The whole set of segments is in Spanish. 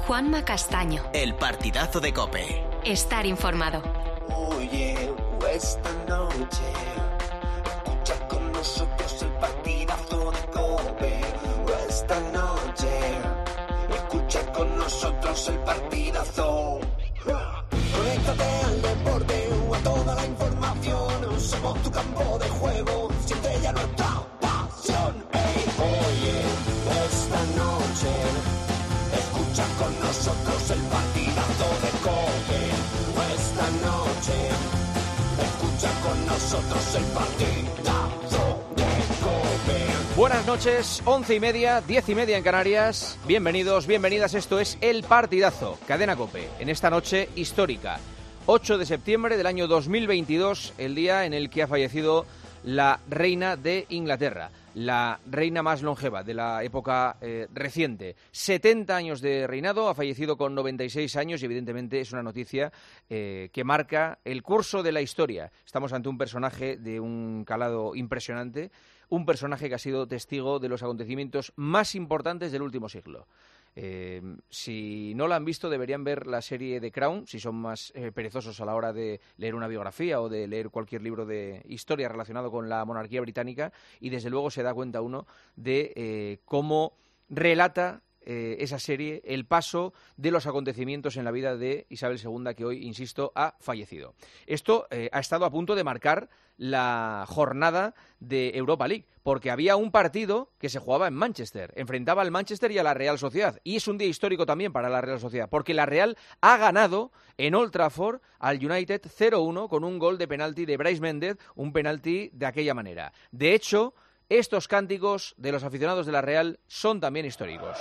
Juanma Castaño. El partidazo de COPE. Estar informado. Oye, esta noche escucha con nosotros el partidazo de COPE. Esta noche escucha con nosotros el partidazo. Conéctate al deporte o a toda la información. Somos tu campo de juego. Siente ya nuestra pasión. Oye, esta noche escucha con nosotros el partidazo de COPE. Esta noche escucha con nosotros el partidazo de COPE. Buenas noches, 11:30, 10:30 en Canarias. Bienvenidos, bienvenidas, esto es El Partidazo, Cadena COPE, en esta noche histórica. 8 de septiembre del año 2022, el día en el que ha fallecido la reina de Inglaterra, la reina más longeva de la época reciente. 70 años de reinado, ha fallecido con 96 años y evidentemente es una noticia que marca el curso de la historia. Estamos ante un personaje de un calado impresionante, un personaje que ha sido testigo de los acontecimientos más importantes del último siglo. Si no la han visto, deberían ver la serie The Crown, si son más perezosos a la hora de leer una biografía o de leer cualquier libro de historia relacionado con la monarquía británica, y desde luego se da cuenta uno de cómo relata esa serie el paso de los acontecimientos en la vida de Isabel II, que hoy, insisto, ha fallecido. Esto ha estado a punto de marcar la jornada de Europa League, porque había un partido que se jugaba en Manchester, enfrentaba al Manchester y a la Real Sociedad, y es un día histórico también para la Real Sociedad, porque la Real ha ganado en Old Trafford al United 0-1 con un gol de penalti de Brais Méndez, un penalti de aquella manera. De hecho, estos cánticos de los aficionados de la Real son también históricos.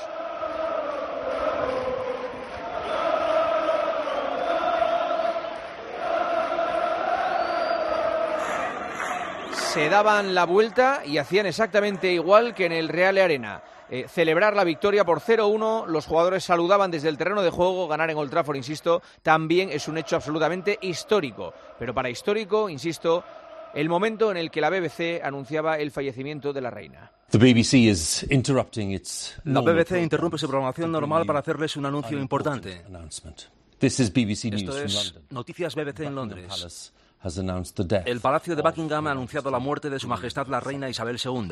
Se daban la vuelta y hacían exactamente igual que en el Real Arena. Celebrar la victoria por 0-1, los jugadores saludaban desde el terreno de juego. Ganar en Old Trafford, insisto, también es un hecho absolutamente histórico. Pero para histórico, insisto, el momento en el que la BBC anunciaba el fallecimiento de la reina. La BBC interrumpe su programación normal para hacerles un anuncio importante. Esto Esto es Noticias BBC en Londres. El Palacio de Buckingham ha anunciado la muerte de Su Majestad la Reina Isabel II.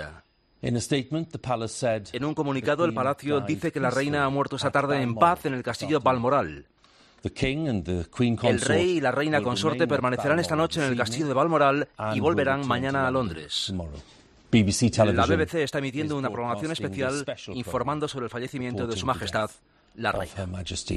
En un comunicado, el Palacio dice que la reina ha muerto esta tarde en paz en el castillo Balmoral. El rey y la reina consorte permanecerán esta noche en el castillo de Balmoral y volverán mañana a Londres. La BBC está emitiendo una programación especial informando sobre el fallecimiento de Su Majestad la Reina.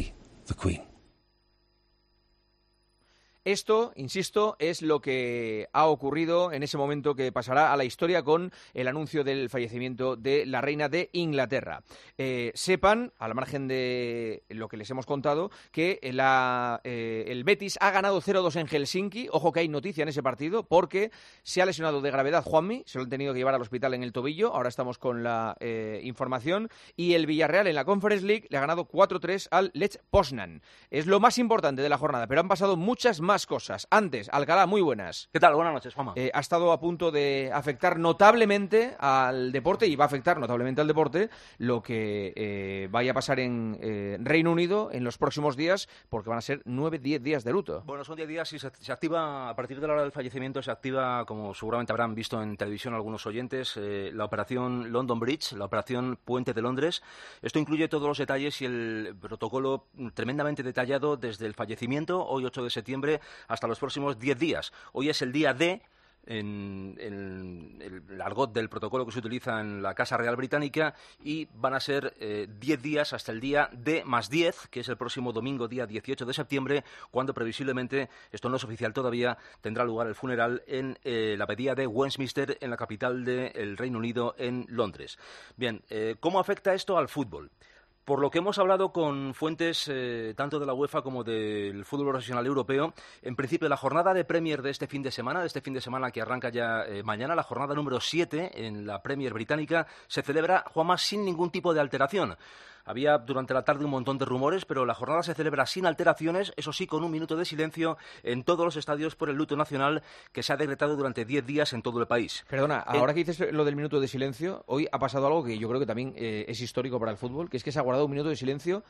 Esto, insisto, es lo que ha ocurrido en ese momento que pasará a la historia con el anuncio del fallecimiento de la reina de Inglaterra. Sepan, al margen de lo que les hemos contado, que el Betis ha ganado 0-2 en Helsinki. Ojo que hay noticia en ese partido porque se ha lesionado de gravedad Juanmi, se lo han tenido que llevar al hospital en el tobillo. Ahora estamos con la información. Y el Villarreal en la Conference League le ha ganado 4-3 al Lech Poznan. Es lo más importante de la jornada, pero han pasado muchas más cosas. Antes, Alcalá, muy buenas. ¿Qué tal? Buenas noches, Juanma. Ha estado a punto de afectar notablemente al deporte, y va a afectar notablemente al deporte, lo que vaya a pasar en Reino Unido en los próximos días, porque van a ser 9-10 días de luto. Bueno, son 10 días y se activa, a partir de la hora del fallecimiento, se activa, como seguramente habrán visto en televisión algunos oyentes, la operación London Bridge, la operación Puente de Londres. Esto incluye todos los detalles y el protocolo tremendamente detallado desde el fallecimiento, hoy 8 de septiembre, hasta los próximos 10 días. Hoy es el día D, en el argot del protocolo que se utiliza en la Casa Real Británica, y van a ser 10 días hasta el día D+10, que es el próximo domingo, día 18 de septiembre, cuando previsiblemente, esto no es oficial todavía, tendrá lugar el funeral en la abadía de Westminster, en la capital del Reino Unido, en Londres. Bien, ¿cómo afecta esto al fútbol? Por lo que hemos hablado con fuentes tanto de la UEFA como del fútbol profesional europeo, en principio la jornada de Premier de este fin de semana que arranca ya mañana, la jornada número 7 en la Premier británica, se celebra, Juanma, sin ningún tipo de alteración. Había durante la tarde un montón de rumores, pero la jornada se celebra sin alteraciones, eso sí, con un minuto de silencio en todos los estadios por el luto nacional que se ha decretado durante 10 días en todo el país. Perdona, ahora que dices lo del minuto de silencio, hoy ha pasado algo que yo creo que también es histórico para el fútbol, que es que se ha guardado un minuto de silencio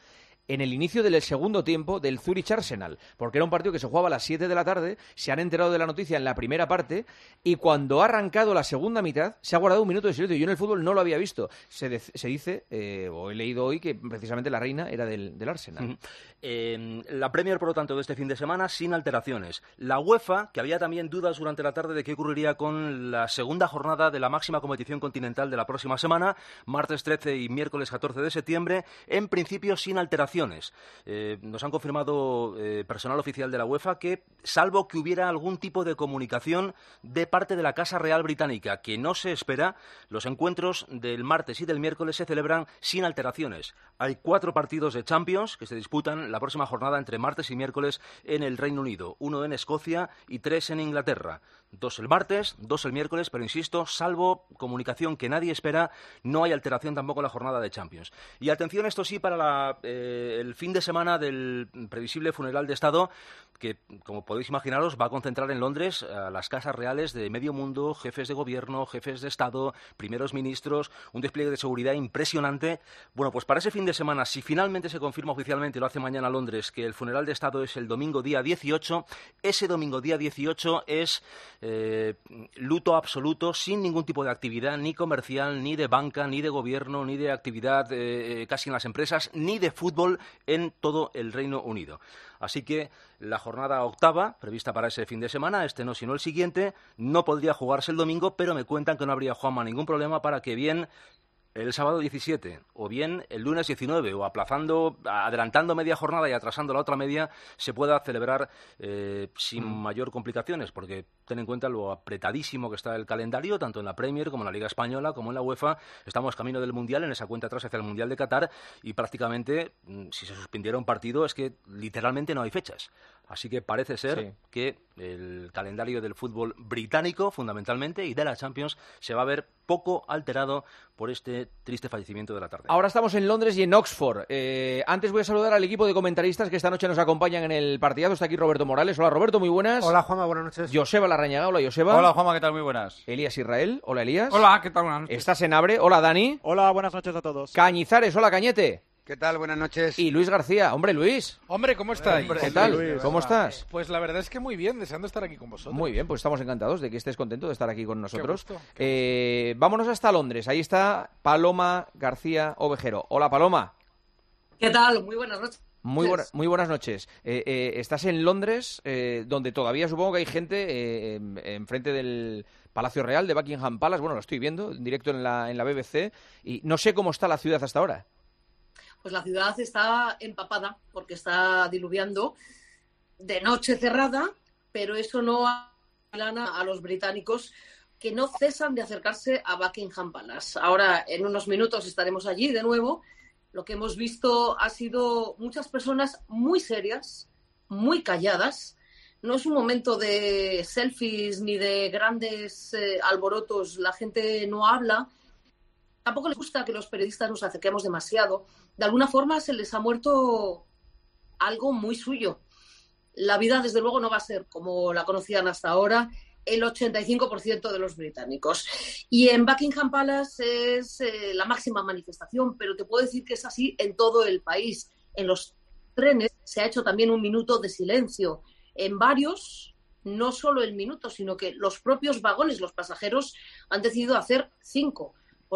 en el inicio del segundo tiempo del Zurich-Arsenal, porque era un partido que se jugaba a las 7 de la tarde, se han enterado de la noticia en la primera parte, y cuando ha arrancado la segunda mitad, se ha guardado un minuto de silencio. Yo en el fútbol no lo había visto. Se dice, o he leído hoy, que precisamente la reina era del Arsenal. La Premier, por lo tanto, de este fin de semana, sin alteraciones. La UEFA, que había también dudas durante la tarde de qué ocurriría con la segunda jornada de la máxima competición continental de la próxima semana, martes 13 y miércoles 14 de septiembre, en principio sin alteraciones. Nos han confirmado personal oficial de la UEFA que, salvo que hubiera algún tipo de comunicación de parte de la Casa Real Británica, que no se espera, los encuentros del martes y del miércoles se celebran sin alteraciones. Hay 4 partidos de Champions que se disputan la próxima jornada entre martes y miércoles en el Reino Unido, 1 en Escocia y 3 en Inglaterra. 2 el martes, 2 el miércoles, pero insisto, salvo comunicación que nadie espera, no hay alteración tampoco en la jornada de Champions. Y atención, esto sí, para el fin de semana del previsible funeral de Estado, que, como podéis imaginaros, va a concentrar en Londres a las casas reales de medio mundo, jefes de gobierno, jefes de Estado, primeros ministros, un despliegue de seguridad impresionante. Bueno, pues para ese fin de semana, si finalmente se confirma oficialmente, lo hace mañana Londres, que el funeral de Estado es el domingo día 18, ese domingo día 18 es luto absoluto, sin ningún tipo de actividad, ni comercial, ni de banca, ni de gobierno, ni de actividad casi en las empresas, ni de fútbol en todo el Reino Unido. Así que la jornada octava, prevista para ese fin de semana, este no sino el siguiente, no podría jugarse el domingo, pero me cuentan que no habría, Juanma, ningún problema para que bien el sábado 17 o bien el lunes 19 o adelantando media jornada y atrasando la otra media, se pueda celebrar sin mayor complicaciones, porque ten en cuenta lo apretadísimo que está el calendario, tanto en la Premier como en la Liga Española como en la UEFA. Estamos camino del Mundial, en esa cuenta atrás hacia el Mundial de Qatar, y prácticamente, si se suspendiera un partido, es que literalmente no hay fechas. Así que parece ser que el calendario del fútbol británico, fundamentalmente, y de la Champions, se va a ver poco alterado por este triste fallecimiento de la tarde. Ahora estamos en Londres y en Oxford. Antes voy a saludar al equipo de comentaristas que esta noche nos acompañan en el partidazo. Está aquí Roberto Morales. Hola, Roberto, muy buenas. Hola, Juanma, buenas noches. Joseba Larrañaga. Hola, Joseba. Hola, Juanma, ¿qué tal? Muy buenas. Elías Israel. Hola, Elías. Hola, ¿qué tal? Buenas noches. Estás en Abre. Hola, Dani. Hola, buenas noches a todos. Cañizares. Hola, Cañete. ¿Qué tal? Buenas noches. Y Luis García. Hombre, Luis. Hombre, ¿cómo estáis? ¿Qué tal? Luis, ¿Cómo estás? Pues la verdad es que muy bien, deseando estar aquí con vosotros. Muy bien, pues estamos encantados de que estés contento de estar aquí con nosotros. Qué gusto. Vámonos hasta Londres. Ahí está Paloma García Ovejero. Hola, Paloma. ¿Qué tal? Muy buenas noches. Muy buenas noches. Estás en Londres, donde todavía supongo que hay gente enfrente del Palacio Real de Buckingham Palace. Bueno, lo estoy viendo en directo en la BBC y no sé cómo está la ciudad hasta ahora. Pues la ciudad está empapada porque está diluviando, de noche cerrada, pero eso no alana a los británicos, que no cesan de acercarse a Buckingham Palace. Ahora, en unos minutos, estaremos allí de nuevo. Lo que hemos visto ha sido muchas personas muy serias, muy calladas. No es un momento de selfies ni de grandes alborotos. La gente no habla. Tampoco les gusta que los periodistas nos acerquemos demasiado. De alguna forma se les ha muerto algo muy suyo. La vida, desde luego, no va a ser como la conocían hasta ahora el 85% de los británicos. Y en Buckingham Palace es la máxima manifestación, pero te puedo decir que es así en todo el país. En los trenes se ha hecho también un minuto de silencio. En varios, no solo el minuto, sino que los propios vagones, los pasajeros, han decidido hacer 5,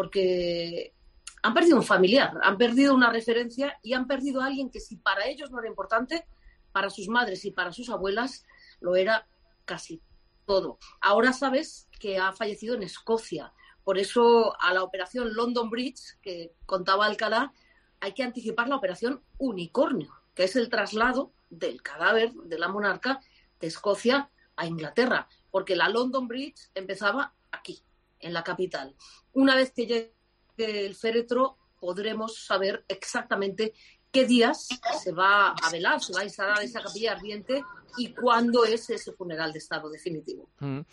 porque han perdido un familiar, han perdido una referencia y han perdido a alguien que, si para ellos no era importante, para sus madres y para sus abuelas lo era casi todo. Ahora sabes que ha fallecido en Escocia. Por eso a la operación London Bridge, que contaba Alcalá, hay que anticipar la operación Unicornio, que es el traslado del cadáver de la monarca de Escocia a Inglaterra, porque la London Bridge empezaba aquí, en la capital. Una vez que llegue el féretro, podremos saber exactamente qué días se va a velar, se va a instalar esa capilla ardiente y cuándo es ese funeral de Estado definitivo.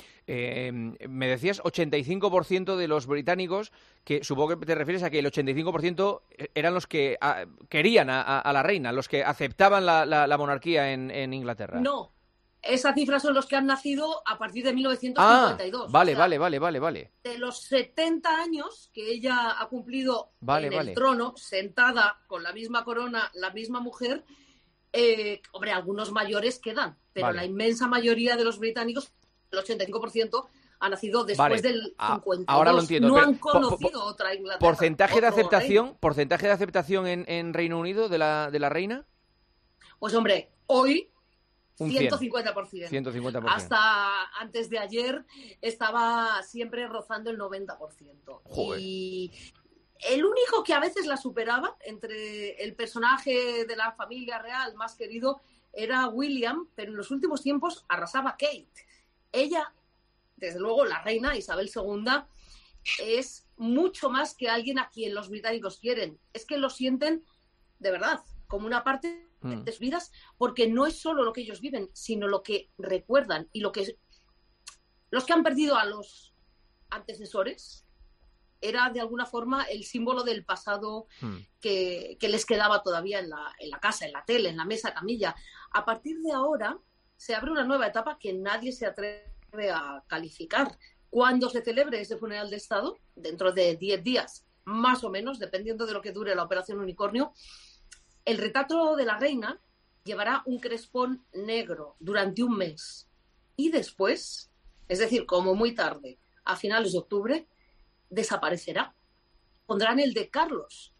Me decías 85% de los británicos, que supongo que te refieres a que el 85% eran los que querían a la reina, los que aceptaban la monarquía en Inglaterra. No, Esa cifra son los que han nacido a partir de 1952. Vale, O sea, vale. de los 70 años que ella ha cumplido en Vale. el trono, sentada con la misma corona, la misma mujer, hombre, algunos mayores quedan, pero Vale. la inmensa mayoría de los británicos, el 85%, ha nacido después del 52. Ahora lo entiendo. No pero han conocido otra Inglaterra. ¿Porcentaje de otro reino. aceptación en Reino Unido de la reina? Pues hombre, hoy Un 100. 150%. 150%. Hasta antes de ayer estaba siempre rozando el 90%. Joder. Y el único que a veces la superaba entre el personaje de la familia real más querido era William, pero en los últimos tiempos arrasaba Kate. Ella, desde luego, la reina Isabel II, es mucho más que alguien a quien los británicos quieren. Es que lo sienten de verdad, como una parte de sus vidas, porque no es solo lo que ellos viven, sino lo que recuerdan y los que han perdido a los antecesores era de alguna forma el símbolo del pasado que les quedaba todavía en la casa, en la tele, en la mesa camilla. A partir de ahora se abre una nueva etapa que nadie se atreve a calificar. Cuando se celebre ese funeral de Estado, dentro de 10 días, más o menos, dependiendo de lo que dure la Operación Unicornio, el retrato de la reina llevará un crespón negro durante un mes. Y después, es decir, como muy tarde, a finales de octubre, desaparecerá. Pondrán el de Carlos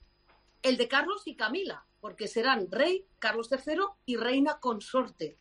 y Camila, porque serán rey Carlos III y reina consorte.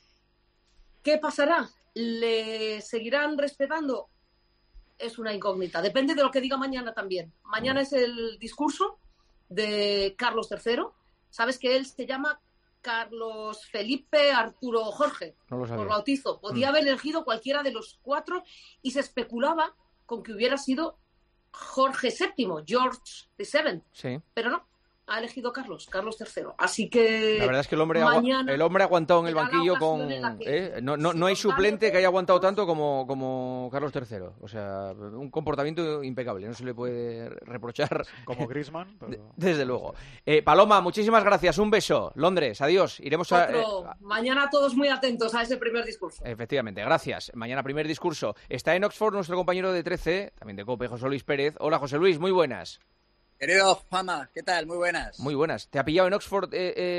¿Qué pasará? ¿Le seguirán respetando? Es una incógnita. Depende de lo que diga mañana también. Mañana es el discurso de Carlos III. ¿Sabes que él se llama Carlos Felipe Arturo Jorge? No lo sabía. Por bautizo. Podía haber elegido cualquiera de los 4 y se especulaba con que hubiera sido Jorge VII, George VII. Sí. Pero no, ha elegido Carlos III. Así que La verdad es que el hombre ha aguantado en el banquillo con... No hay suplente que haya aguantado tanto como Carlos III. O sea, un comportamiento impecable. No se le puede reprochar. Como Griezmann. Pero... Desde luego. Paloma, muchísimas gracias. Un beso. Londres, adiós. Iremos mañana todos muy atentos a ese primer discurso. Efectivamente, gracias. Mañana primer discurso. Está en Oxford nuestro compañero de 13, también de COPE, José Luis Pérez. Hola, José Luis, muy buenas. Querido Juanma, ¿qué tal? Muy buenas. Muy buenas. ¿Te ha pillado en Oxford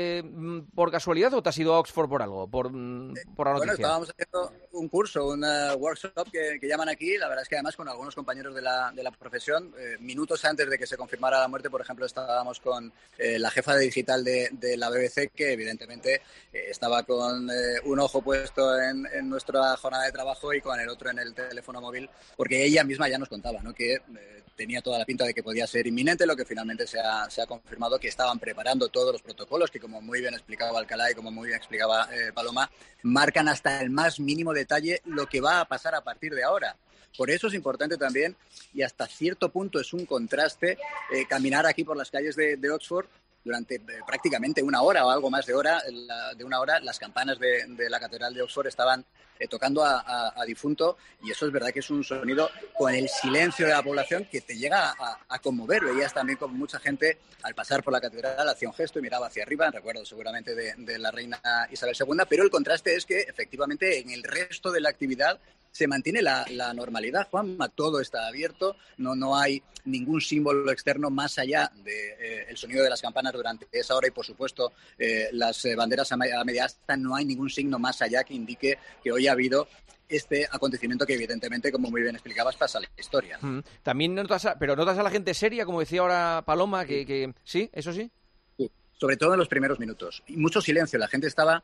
por casualidad o te has ido a Oxford por algo? Por la noticia. Bueno, estábamos haciendo un curso, un workshop que llaman aquí. La verdad es que además con algunos compañeros de la profesión, minutos antes de que se confirmara la muerte, por ejemplo, estábamos con la jefa de digital de la BBC, que evidentemente estaba con un ojo puesto en nuestra jornada de trabajo y con el otro en el teléfono móvil, porque ella misma ya nos contaba, ¿no?, que tenía toda la pinta de que podía ser inminente, lo que finalmente se ha confirmado, que estaban preparando todos los protocolos que, como muy bien explicaba Alcalá y como muy bien explicaba Paloma, marcan hasta el más mínimo detalle lo que va a pasar a partir de ahora. Por eso es importante también, y hasta cierto punto es un contraste, caminar aquí por las calles de Oxford durante prácticamente una hora o algo más de una hora. Las campanas de la Catedral de Oxford estaban tocando a difunto, y eso es verdad que es un sonido con el silencio de la población que te llega a conmover. Veías también como mucha gente al pasar por la catedral hacía un gesto y miraba hacia arriba, recuerdo seguramente de la reina Isabel II, pero el contraste es que efectivamente en el resto de la actividad se mantiene la normalidad, Juanma. Todo está abierto, no hay ningún símbolo externo más allá del sonido de las campanas durante esa hora y, por supuesto, las banderas a media asta. No hay ningún signo más allá que indique que hoy ha habido este acontecimiento que, evidentemente, como muy bien explicabas, pasa a la historia. También notas a la gente seria, como decía ahora Paloma, que sí, eso sí. Sobre todo en los primeros minutos. Y mucho silencio. La gente estaba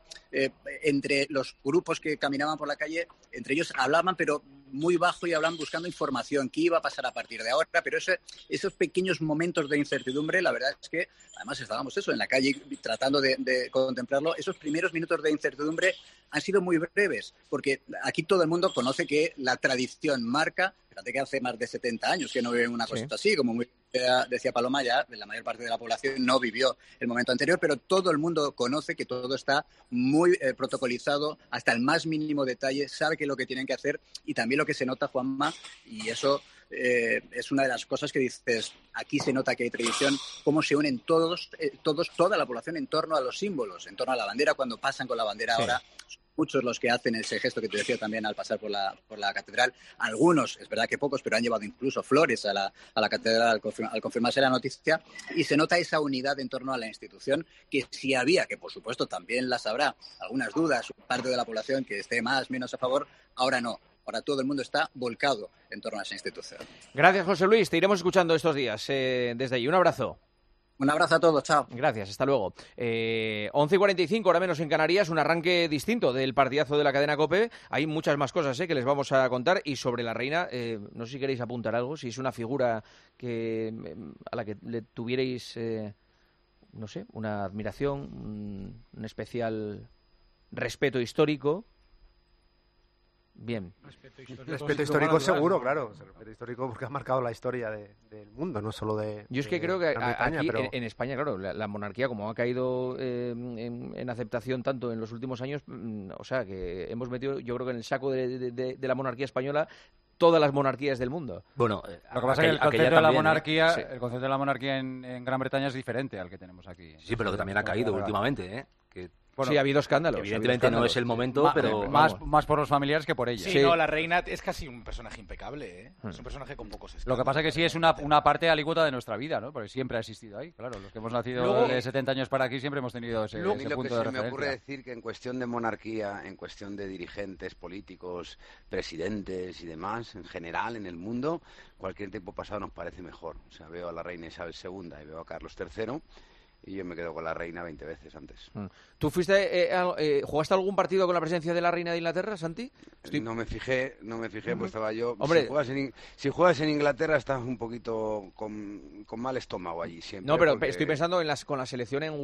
entre los grupos que caminaban por la calle, entre ellos hablaban, pero muy bajo, y hablaban buscando información, qué iba a pasar a partir de ahora. Pero esos pequeños momentos de incertidumbre, la verdad es que, además estábamos en la calle tratando de contemplarlo, esos primeros minutos de incertidumbre han sido muy breves, porque aquí todo el mundo conoce que la tradición marca. Fíjate que hace más de 70 años que no viven una cosa así, como muy decía Paloma, ya la mayor parte de la población no vivió el momento anterior, pero todo el mundo conoce que todo está muy protocolizado hasta el más mínimo detalle, sabe qué es lo que tienen que hacer, y también lo que se nota, Juanma, y eso es una de las cosas que dices, aquí se nota que hay tradición, cómo se unen toda la población en torno a los símbolos, en torno a la bandera, cuando pasan con la bandera ahora. Muchos los que hacen ese gesto que te decía también al pasar por la catedral. Algunos, es verdad que pocos, pero han llevado incluso flores a la catedral al confirmarse la noticia. Y se nota esa unidad en torno a la institución, que sí había, que por supuesto también las habrá, algunas dudas, parte de la población que esté más o menos a favor, ahora no. Ahora todo el mundo está volcado en torno a esa institución. Gracias, José Luis. Te iremos escuchando estos días desde allí. Un abrazo. Un abrazo a todos, chao. Gracias, hasta luego. 11:45, hora menos en Canarias, un arranque distinto del partidazo de la cadena COPE. Hay muchas más cosas que les vamos a contar. Y sobre la reina, no sé si queréis apuntar algo, si es una figura a la que le tuvierais, no sé, una admiración, un especial respeto histórico. Bien. Respeto histórico seguro, claro. Respeto histórico porque ha marcado la historia del mundo, no solo de... Yo es que creo que aquí pero... en España, claro, la monarquía, como ha caído en aceptación tanto en los últimos años, o sea, que hemos metido, yo creo que en el saco de la monarquía española todas las monarquías del mundo. Bueno, lo que pasa es que el concepto de la monarquía, el concepto de la monarquía en Gran Bretaña es diferente al que tenemos aquí. Sí, pero que también ha caído últimamente, que... Bueno, sí, ha habido escándalos. Evidentemente no es el momento, pero... Más por los familiares que por ella. Sí, no, la reina es casi un personaje impecable, Es un personaje con pocos escándalos. Lo que pasa es que sí es una parte alícuota de nuestra vida, ¿no? Porque siempre ha existido ahí. Claro, los que hemos nacido de 70 años para aquí siempre hemos tenido ese punto de referencia. Lo que se me ocurre decir que en cuestión de monarquía, en cuestión de dirigentes políticos, presidentes y demás, en general, en el mundo, cualquier tiempo pasado nos parece mejor. O sea, veo a la reina Isabel II y veo a Carlos III... y yo me quedo con la reina 20 veces antes. ¿Tú jugaste algún partido con la presencia de la reina de Inglaterra, Santi? No me fijé, pues estaba yo... Hombre, si juegas en Inglaterra estás un poquito con mal estómago allí siempre. No, pero estoy pensando con la selección en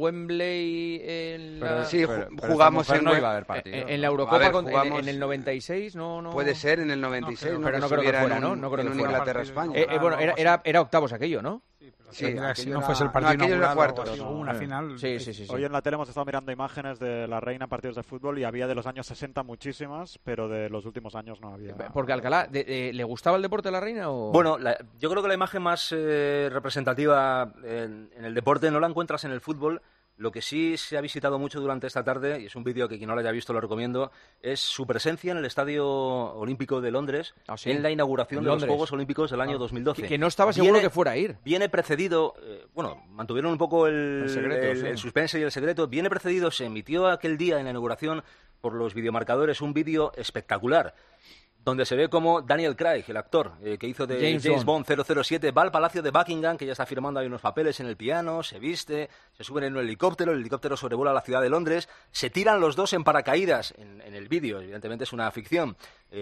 Wembley... jugamos en no iba a haber partido. En la Eurocopa en el 96, no... Puede ser, en el 96, pero no creo que fuera, ¿no? No creo que fuera. Inglaterra-España. Bueno, era octavos aquello, ¿no? Sí, si no fuese el partido aquello era cuartos. Hubo una final. Sí. Hoy en la tele hemos estado mirando imágenes de la reina en partidos de fútbol y había de los años 60 muchísimas, pero de los últimos años no había. Porque Alcalá, ¿le gustaba el deporte a la reina? O... Bueno, yo creo que la imagen más representativa en el deporte no la encuentras en el fútbol. Lo que sí se ha visitado mucho durante esta tarde, y es un vídeo que quien no lo haya visto lo recomiendo, es su presencia en el Estadio Olímpico de Londres, en la inauguración de los Juegos Olímpicos del año 2012. Que no estaba seguro que fuera a ir. Viene precedido, mantuvieron un poco el suspense y el secreto, viene precedido, se emitió aquel día en la inauguración por los videomarcadores un vídeo espectacular, donde se ve como Daniel Craig, el actor que hizo de James Bond 007, va al Palacio de Buckingham, que ya está firmando ahí unos papeles en el piano, se viste, se suben en un helicóptero, el helicóptero sobrevuela la ciudad de Londres, se tiran los dos en paracaídas en el vídeo, evidentemente es una ficción,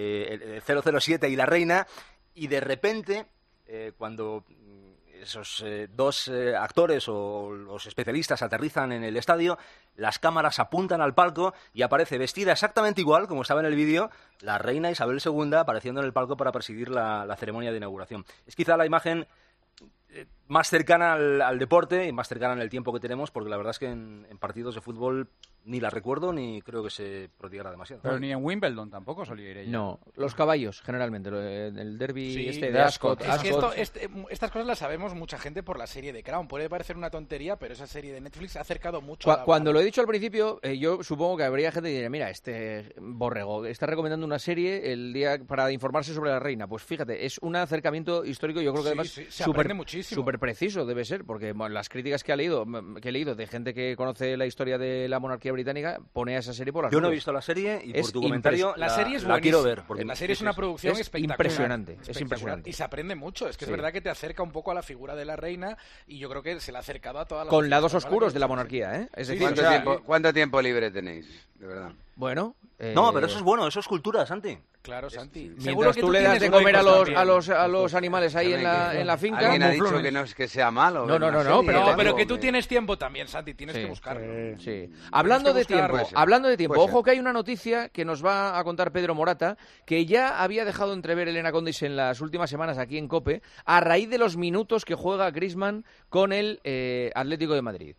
el 007 y la reina, y de repente, cuando esos dos actores o los especialistas aterrizan en el estadio, las cámaras apuntan al palco y aparece vestida exactamente igual como estaba en el vídeo la reina Isabel II apareciendo en el palco para presidir la ceremonia de inauguración. Es quizá la imagen más cercana al deporte y más cercana en el tiempo que tenemos, porque la verdad es que en partidos de fútbol ni la recuerdo ni creo que se prodigara demasiado. Pero ni en Wimbledon tampoco solía ir ella. No, los caballos generalmente, el derbi de Ascot. Es que estas cosas las sabemos mucha gente por la serie de Crown. Puede parecer una tontería, pero esa serie de Netflix ha acercado mucho Cuando lo he dicho al principio, yo supongo que habría gente que diría, mira, este borrego está recomendando una serie el día para informarse sobre la reina. Pues fíjate, es un acercamiento histórico, yo creo que además se aprende muchísimo. Súper preciso debe ser, porque las críticas que he leído de gente que conoce la historia de la monarquía británica pone a esa serie por las Yo no he visto la serie y por tu comentario la serie es la quiero ver. La serie es una producción espectacular. Impresionante, es impresionante. Y se aprende mucho, es que es verdad que te acerca un poco a la figura de la reina y yo creo que se la ha acercado a todas las... Con lados oscuros de la monarquía, ¿eh? Es decir, ¿Cuánto tiempo libre tenéis? De verdad. Bueno... No, pero eso es bueno, eso es cultura, Santi. Claro, Santi. Mientras tú le das de comer a los animales ahí en la finca... Alguien ha dicho que no es que sea malo. No, pero que tú tienes tiempo también, Santi, tienes que buscarlo. Sí. Hablando de tiempo, ojo que hay una noticia que nos va a contar Pedro Morata, que ya había dejado entrever Elena Condis en las últimas semanas aquí en COPE, a raíz de los minutos que juega Griezmann con el Atlético de Madrid.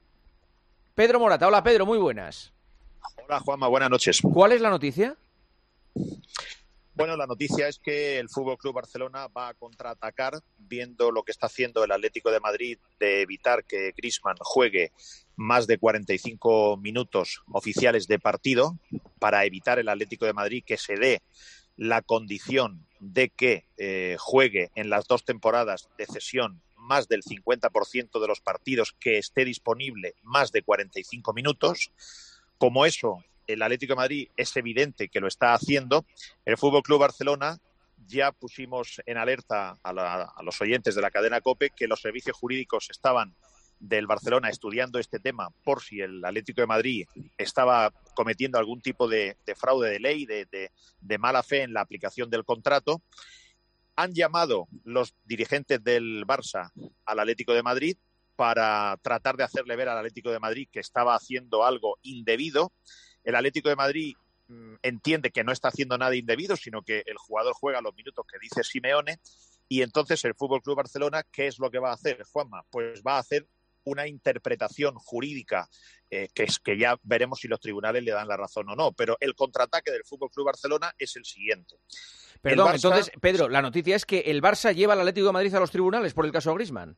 Pedro Morata, hola Pedro, muy buenas. Hola Juanma, buenas noches. ¿Cuál es la noticia? Bueno, la noticia es que el Fútbol Club Barcelona va a contraatacar, viendo lo que está haciendo el Atlético de Madrid de evitar que Griezmann juegue más de 45 minutos oficiales de partido, para evitar el Atlético de Madrid que se dé la condición de que juegue en las 2 temporadas de cesión más del 50% de los partidos, que esté disponible más de 45 minutos. Como eso, el Atlético de Madrid es evidente que lo está haciendo, el Fútbol Club Barcelona ya pusimos en alerta a los oyentes de la cadena COPE que los servicios jurídicos estaban del Barcelona estudiando este tema por si el Atlético de Madrid estaba cometiendo algún tipo de fraude de ley, de mala fe en la aplicación del contrato. Han llamado los dirigentes del Barça al Atlético de Madrid para tratar de hacerle ver al Atlético de Madrid que estaba haciendo algo indebido. El Atlético de Madrid entiende que no está haciendo nada indebido, sino que el jugador juega los minutos que dice Simeone, y entonces el Fútbol Club Barcelona, ¿qué es lo que va a hacer, Juanma? Pues va a hacer una interpretación jurídica que ya veremos si los tribunales le dan la razón o no, pero el contraataque del Fútbol Club Barcelona es el siguiente. Perdón, entonces, Pedro, la noticia es que el Barça lleva al Atlético de Madrid a los tribunales por el caso Griezmann.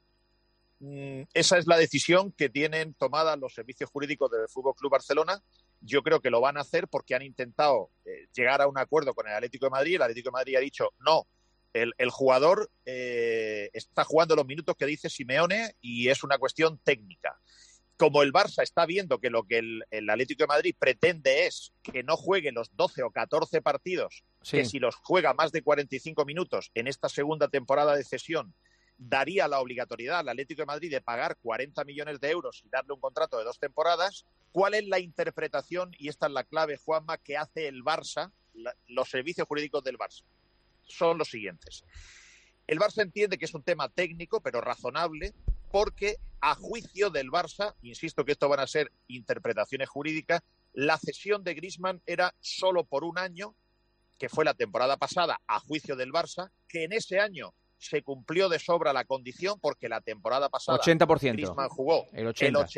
Esa es la decisión que tienen tomada los servicios jurídicos del Fútbol Club Barcelona. Yo creo que lo van a hacer porque han intentado llegar a un acuerdo con el Atlético de Madrid. El Atlético de Madrid ha dicho no. El jugador está jugando los minutos que dice Simeone y es una cuestión técnica. Como el Barça está viendo que lo que el Atlético de Madrid pretende es que no juegue los 12 o 14 partidos, sí, que si los juega más de 45 minutos en esta segunda temporada de cesión, daría la obligatoriedad al Atlético de Madrid de pagar 40 millones de euros y darle un contrato de 2 temporadas. ¿Cuál es la interpretación, y esta es la clave, Juanma, que hace el Barça, los servicios jurídicos del Barça? Son los siguientes. El Barça entiende que es un tema técnico, pero razonable, porque a juicio del Barça, insisto que esto van a ser interpretaciones jurídicas, la cesión de Griezmann era solo por un año, que fue la temporada pasada, a juicio del Barça, que en ese año se cumplió de sobra la condición porque la temporada pasada 80%. Griezmann jugó el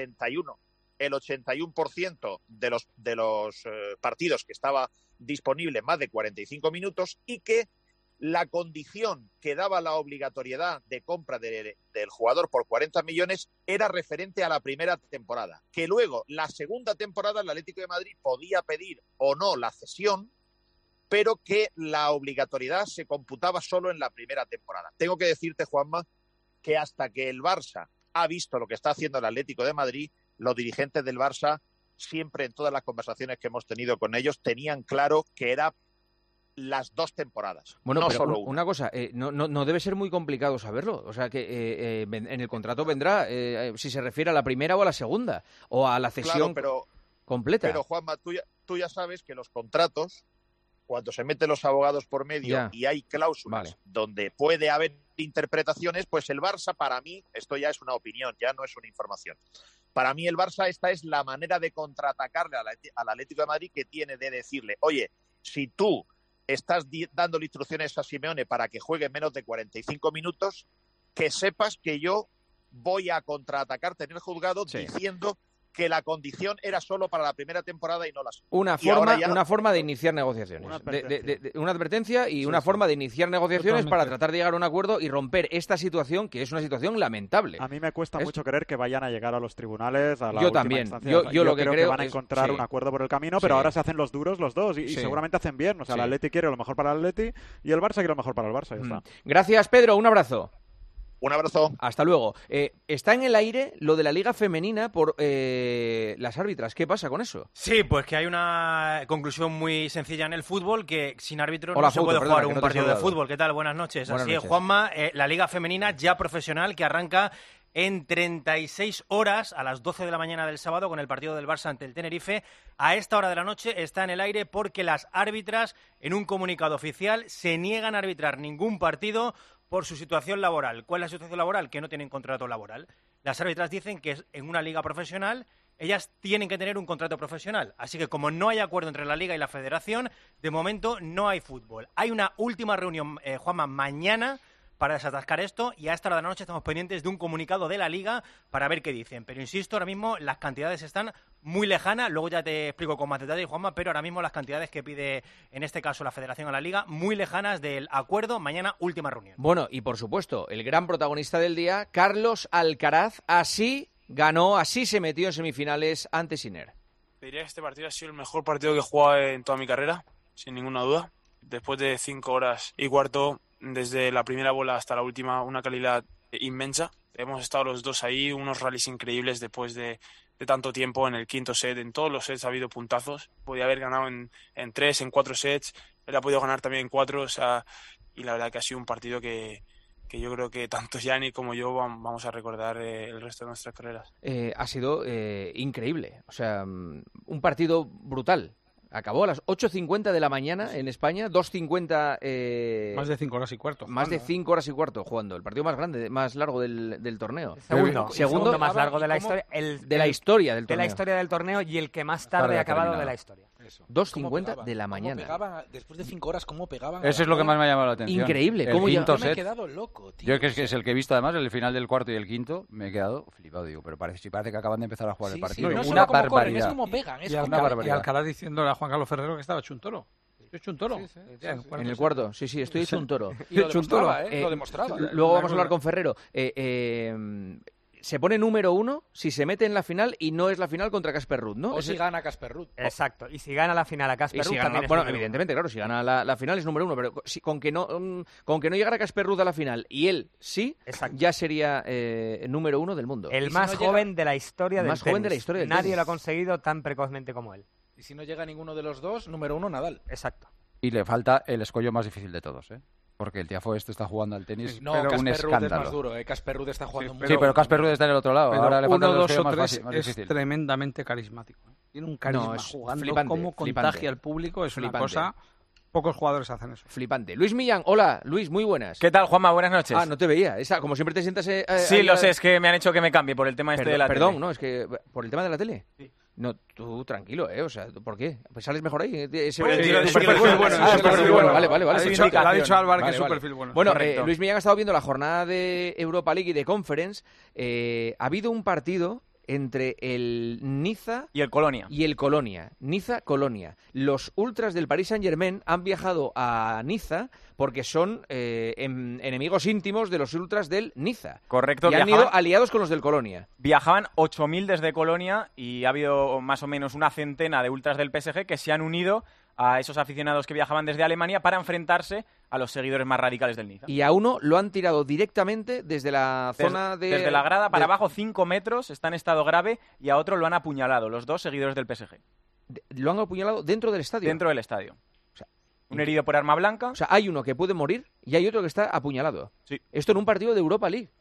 81% de los partidos que estaba disponible más de 45 minutos, y que la condición que daba la obligatoriedad de compra del jugador por 40 millones era referente a la primera temporada, que luego la segunda temporada el Atlético de Madrid podía pedir o no la cesión, pero que la obligatoriedad se computaba solo en la primera temporada. Tengo que decirte, Juanma, que hasta que el Barça ha visto lo que está haciendo el Atlético de Madrid, los dirigentes del Barça, siempre en todas las conversaciones que hemos tenido con ellos, tenían claro que era las 2 temporadas. Bueno, no pero solo una cosa, no debe ser muy complicado saberlo. O sea, que en el contrato vendrá si se refiere a la primera o a la segunda, o a la cesión completa. Pero, Juanma, tú ya sabes que los contratos, cuando se meten los abogados por medio y hay cláusulas donde puede haber interpretaciones, pues el Barça, para mí, esto ya es una opinión, ya no es una información. Para mí el Barça, esta es la manera de contraatacarle al Atlético de Madrid, que tiene de decirle, oye, si tú estás dándole instrucciones a Simeone para que juegue menos de 45 minutos, que sepas que yo voy a contraatacarte en el juzgado diciendo que la condición era solo para la primera temporada y no la segunda. Una forma de iniciar negociaciones. Una advertencia y una forma de iniciar negociaciones para tratar de llegar a un acuerdo y romper esta situación, que es una situación lamentable. A mí me cuesta mucho creer que vayan a llegar a los tribunales, a la Yo última también. instancia. Yo lo que creo creo que van a encontrar un acuerdo por el camino, pero ahora se hacen los duros los dos y seguramente hacen bien. O sea, el Atleti quiere lo mejor para el Atleti y el Barça quiere lo mejor para el Barça. Ya está. Gracias, Pedro. Un abrazo. Un abrazo. Hasta luego. Está en el aire lo de la Liga Femenina por las árbitras. ¿Qué pasa con eso? Sí, pues que hay una conclusión muy sencilla en el fútbol, que sin árbitros no se puede jugar un partido de fútbol. ¿Qué tal? Buenas noches. Así es, Juanma. La Liga Femenina ya profesional, que arranca en 36 horas a las 12 de la mañana del sábado con el partido del Barça ante el Tenerife. A esta hora de la noche está en el aire porque las árbitras, en un comunicado oficial, se niegan a arbitrar ningún partido por su situación laboral. ¿Cuál es la situación laboral? Que no tienen contrato laboral. Las árbitras dicen que en una liga profesional ellas tienen que tener un contrato profesional. Así que como no hay acuerdo entre la liga y la federación, de momento no hay fútbol. Hay una última reunión, Juanma, mañana para desatascar esto, y a esta hora de la noche estamos pendientes de un comunicado de la Liga para ver qué dicen. Pero insisto, ahora mismo las cantidades están muy lejanas, luego ya te explico con más detalle, Juanma, pero ahora mismo las cantidades que pide, en este caso, la Federación a la Liga, muy lejanas del acuerdo. Mañana, última reunión. Bueno, y por supuesto, el gran protagonista del día, Carlos Alcaraz, así ganó, así se metió en semifinales ante Sinner. Diría que este partido ha sido el mejor partido que he jugado en toda mi carrera, sin ninguna duda. Después de 5 horas y cuarto, desde la primera bola hasta la última, una calidad inmensa. Hemos estado los dos ahí, unos rallies increíbles después de tanto tiempo. En el quinto set, en todos los sets ha habido puntazos. Podía haber ganado en 3, en 4 sets. Él ha podido ganar también en 4. O sea, y la verdad que ha sido un partido que yo creo que tanto Gianni como yo vamos a recordar el resto de nuestras carreras. Ha sido increíble. O sea, un partido brutal. Acabó a las 8:50 de la mañana en España, 2:50... más de 5 horas y cuarto. Más de 5 horas y cuarto jugando. El partido más grande, más largo del torneo. Segundo más largo de la historia. De la historia del torneo. De la historia del torneo y el que más tarde ha acabado de la historia. 2:50 de la mañana. Pegaban, después de 5 horas, ¿cómo pegaban? Eso es lo que más me ha llamado la atención. Increíble. El quinto set. Me he quedado loco, tío. Yo que es el que he visto además, el final del cuarto y el quinto, me he quedado flipado. Digo, pero parece que acaban de empezar a jugar el partido. Sí, no una barbaridad. Corren, es como pegan. Es una barbaridad. Y Alcaraz diciéndole a Juan Carlos Ferrero que estaba hecho un toro. Estoy hecho un toro. En el cuarto, sí, estoy hecho un toro. Y lo demostraba, lo demostraba. Luego vamos a hablar con Ferrero. Se pone número 1 si se mete en la final y no es la final contra Casper Ruud, ¿no? O si gana Casper Ruud. Exacto. Y si gana la final a Casper Ruud también bueno, evidentemente, claro, si gana la final es número 1, pero con que no llegara Casper Ruud a la final y él sí, ya sería número 1 del mundo. El más joven de la historia del tenis. Nadie tenis. lo ha conseguido tan precozmente como él. Y si no llega ninguno de los dos, número 1 Nadal. Exacto. Y le falta el escollo más difícil de todos, ¿eh? Porque el Tiafoe está jugando al tenis, no, pero Casper un escándalo. Ruud es más duro, Casper Ruud está jugando muy Sí, pero Casper Ruud está en el otro lado. Ahora le falta el escollo más difícil. Es tremendamente carismático. Tiene un carisma jugando, flipante, cómo contagia al público, es una cosa... Pocos jugadores hacen eso. Flipante. Luis Millán, hola, Luis, muy buenas. ¿Qué tal, Juanma? Buenas noches. No te veía. Como siempre te sientas... sí, lo sé, es que me han hecho que me cambie por el tema de la tele. Perdón, no, es que... ¿Por el tema de la tele? Sí. No, tú tranquilo, o sea, ¿por qué? Pues sales mejor ahí. Bueno, vale. Le ha dicho Álvaro que es su perfil bueno. Bueno, Luis Millán ha estado viendo la jornada de Europa League y de Conference. Ha habido un partido entre el Niza y el Colonia. Niza-Colonia. Los ultras del Paris Saint-Germain han viajado a Niza porque son enemigos íntimos de los ultras del Niza. Correcto. Y han ido aliados con los del Colonia. Viajaban 8.000 desde Colonia y ha habido más o menos una centena de ultras del PSG que se han unido a esos aficionados que viajaban desde Alemania para enfrentarse a los seguidores más radicales del Niza. Y a uno lo han tirado directamente desde la zona de... Desde la grada para abajo, 5 metros, está en estado grave, y a otro lo han apuñalado, los dos seguidores del PSG. ¿Lo han apuñalado dentro del estadio? Dentro del estadio. O sea, un herido por arma blanca. O sea, hay uno que puede morir y hay otro que está apuñalado. Sí. Esto en un partido de Europa League.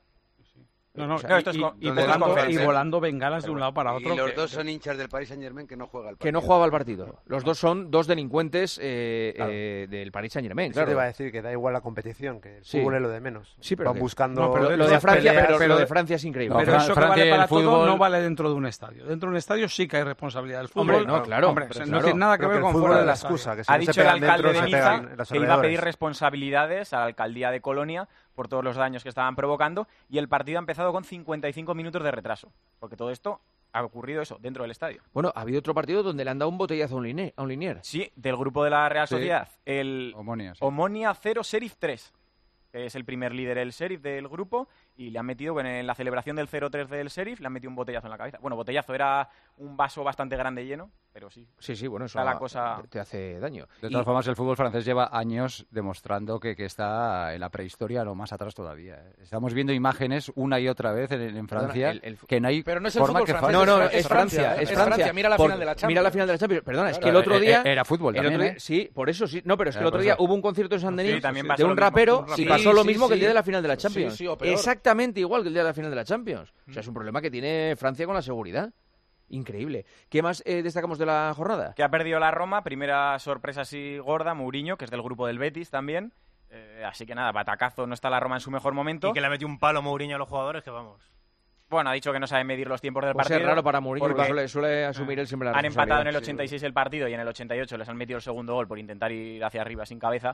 Y volando bengalas de un lado para otro. Y los dos son hinchas del Paris Saint-Germain que no juega el partido. Que no jugaba el partido. Los dos son dos delincuentes del Paris Saint-Germain, claro. Te iba a decir que da igual la competición, que el fútbol es lo de menos. Sí, pero van buscando... No, pero lo de Francia es increíble. Pero eso que vale para todo no vale dentro de un estadio. Dentro de un estadio sí que hay responsabilidad del fútbol. No, claro. No tiene nada que ver con fuera de la excusa. Ha dicho el alcalde de Niza que iba a pedir responsabilidades a la alcaldía de Colonia por todos los daños que estaban provocando, y el partido ha empezado con 55 minutos de retraso, porque todo esto ha ocurrido dentro del estadio. Bueno, ha habido otro partido donde le han dado un botellazo a un linier. Sí, del grupo de la Real Sociedad, el Omonia 0, Sheriff 3, que es el primer líder, el Sheriff del grupo, y le han metido, en la celebración del 0-3 del Sheriff, le han metido un botellazo en la cabeza. Bueno, botellazo, era un vaso bastante grande lleno, pero sí. Sí, bueno, eso la cosa... te hace daño. De todas formas, el fútbol francés lleva años demostrando que está en la prehistoria, lo más atrás todavía. Estamos viendo imágenes una y otra vez en Francia, que no hay pero no es el forma fútbol que... francés, No, es Francia. Es Francia. Mira la final de la Champions. Mira la final de la Champions. Perdona, es que el otro día... Era fútbol también, Sí, por eso sí. No, pero es que el otro día hubo un concierto en Saint-Denis de un lo rapero mismo. y pasó lo mismo que el día de la final de la Champions. Sí, o peor. Exactamente igual que el día de la final de la Champions. O sea, es un problema que tiene Francia con la seguridad. Increíble. ¿Qué más destacamos de la jornada? Que ha perdido la Roma, primera sorpresa así gorda, Mourinho, que es del grupo del Betis también. Así que nada, batacazo, no está la Roma en su mejor momento. Y que le metió un palo Mourinho a los jugadores, que vamos. Bueno, ha dicho que no sabe medir los tiempos del partido. Es raro para Mourinho, porque suele asumir él siempre la han responsabilidad. empatado en el 86 el partido y en el 88 les han metido el segundo gol por intentar ir hacia arriba sin cabeza.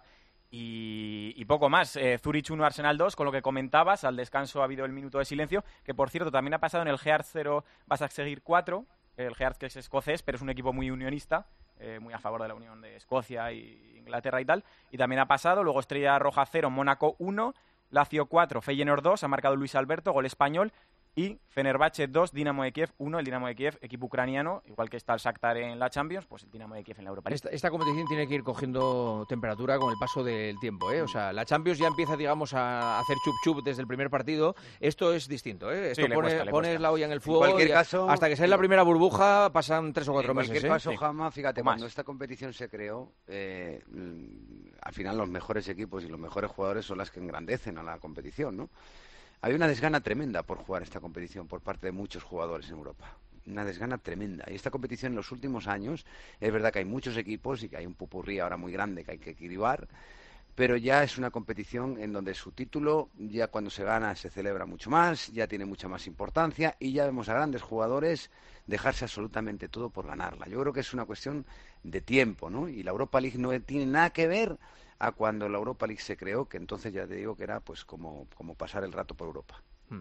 Y poco más. Zurich 1, Arsenal 2, con lo que comentabas. Al descanso ha habido el minuto de silencio, que por cierto también ha pasado en el Hearts 0, vas a seguir 4. El Hearts, que es escocés, pero es un equipo muy unionista, muy a favor de la unión de Escocia y Inglaterra y tal. Y también ha pasado. Luego Estrella Roja 0, Mónaco 1, Lazio 4, Feyenoord 2. Ha marcado Luis Alberto, gol español. Y Fenerbahce 2, Dinamo de Kiev 1, el Dinamo de Kiev, equipo ucraniano, igual que está el Shakhtar en la Champions, pues el Dinamo de Kiev en la Europa League. Esta competición tiene que ir cogiendo temperatura con el paso del tiempo, ¿eh? O sea, la Champions ya empieza, digamos, a hacer chup-chup desde el primer partido. Esto es distinto, ¿eh? Esto pones la olla en el fuego y caso, hasta que sale la primera burbuja pasan 3 o 4 meses. En cualquier caso, Jama, fíjate, cuando esta competición se creó, al final los mejores equipos y los mejores jugadores son las que engrandecen a la competición, ¿no? Hay una desgana tremenda por jugar esta competición por parte de muchos jugadores en Europa. Una desgana tremenda. Y esta competición en los últimos años, es verdad que hay muchos equipos y que hay un pupurrí ahora muy grande que hay que equilibrar, pero ya es una competición en donde su título, ya cuando se gana, se celebra mucho más, ya tiene mucha más importancia y ya vemos a grandes jugadores dejarse absolutamente todo por ganarla. Yo creo que es una cuestión de tiempo, ¿no? Y la Europa League no tiene nada que ver a cuando la Europa League se creó, que entonces ya te digo que era pues como pasar el rato por Europa.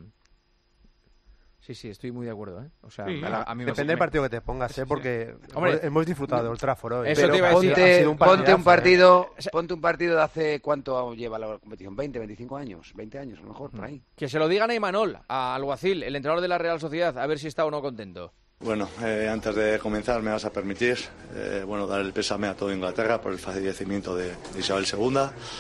Sí, estoy muy de acuerdo, ¿eh? O sea, sí, a mí depende del partido que te pongas, ¿eh? Porque hemos disfrutado del Trafford hoy. Eso te iba a decir. Ponte un partido de hace cuánto lleva la competición, 20, 25 años, 20 años a lo mejor, por ahí. Que se lo digan a Imanol, a Alguacil, el entrenador de la Real Sociedad, a ver si está o no contento. Bueno, antes de comenzar me vas a permitir dar el pésame a toda Inglaterra por el fallecimiento de Isabel II.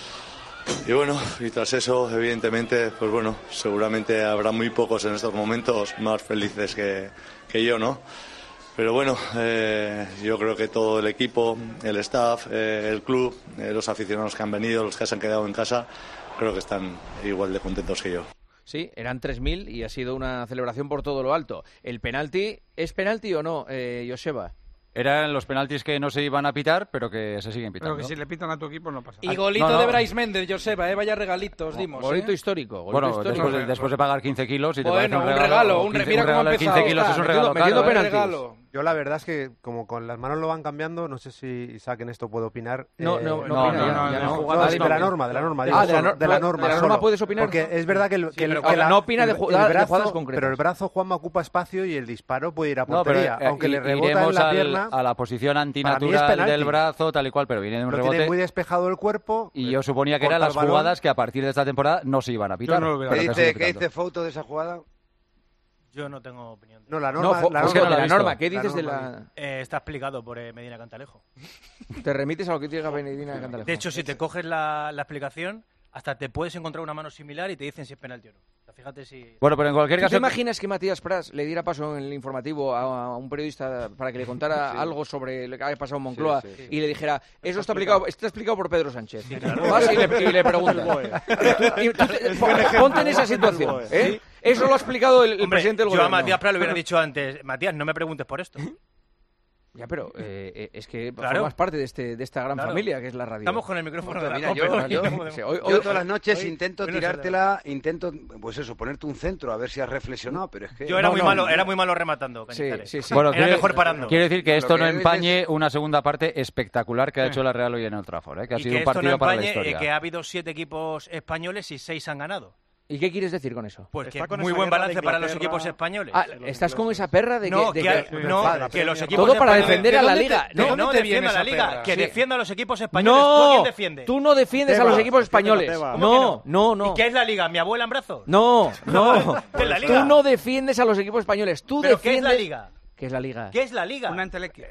Y bueno, y tras eso, evidentemente, pues bueno, seguramente habrá muy pocos en estos momentos más felices que yo, ¿no? Pero bueno, yo creo que todo el equipo, el staff, el club, los aficionados que han venido, los que se han quedado en casa, creo que están igual de contentos que yo. Sí, eran 3.000 y ha sido una celebración por todo lo alto. ¿El penalti es penalti o no, Joseba? Eran los penaltis que no se iban a pitar, pero que se siguen pitando. Pero que si le pitan a tu equipo no pasa nada. Y golito de Brais Méndez, Joseba, vaya regalitos, dimos. Golito histórico. Después de pagar 15 kilos... Y te bueno, un regalo. Mira cómo ha empezado. 15 kilos es un regalo metiendo caro, penaltis. Yo la verdad es que como con las manos lo van cambiando, no sé si Isaac en esto puede opinar. No. De la norma puedes opinar. Porque es verdad que no opina de jugadas concretas. Pero el brazo Juanma ocupa espacio y el disparo puede ir a portería. Aunque le rebota en la pierna... a la posición antinatural del brazo, tal y cual, pero viene de un rebote. Tiene muy despejado el cuerpo. Y yo suponía que eran las jugadas que a partir de esta temporada no se iban a pitar. ¿Qué dice Fouto de esa jugada? Yo no tengo opinión. No, la norma. ¿Qué dices de la...? Está explicado por Medina Cantalejo. Te remites a lo que diga Medina Cantalejo. De hecho, si te coges la explicación, hasta te puedes encontrar una mano similar y te dicen si es penalti o no. Fíjate si... Bueno, pero en cualquier caso... ¿Te imaginas que Matías Prats le diera paso en el informativo a un periodista para que le contara algo sobre lo que había pasado en Moncloa y le dijera, eso está explicado por Pedro Sánchez? Sí, claro. Vas y le preguntas. Ponte en esa situación, ¿eh? Eso lo ha explicado el presidente del gobierno. Yo a Matías Prats le hubiera dicho antes, Matías, no me preguntes por esto. Ya, pero es que formas parte de esta gran familia que es la radio. Estamos con el micrófono de la mira, yo todas las noches intento pues eso, ponerte un centro a ver si has reflexionado, pero es que... Yo era muy malo rematando, Cañizares. Sí. Bueno, era mejor parando. Quiero decir que esto no empañe una segunda parte espectacular que ha hecho la Real hoy en el Trafford, que ha sido un partido para la historia. Que ha habido 7 equipos españoles y 6 han ganado. ¿Y qué quieres decir con eso? Pues que muy buen balance para los equipos españoles. ¿Estás con esa perra de que los equipos todo para defender a la Liga? No defienda a la Liga, que defienda a los equipos españoles. ¿Tú a quién defiendes? Tú no defiendes a los equipos españoles. No. ¿Y qué es la Liga? ¿Mi abuela en brazos? No. ¿Qué es la Liga? Tú no defiendes a los equipos españoles. ¿Pero qué es la Liga? ¿Qué es la Liga? ¿Qué es la Liga? Una entelequia.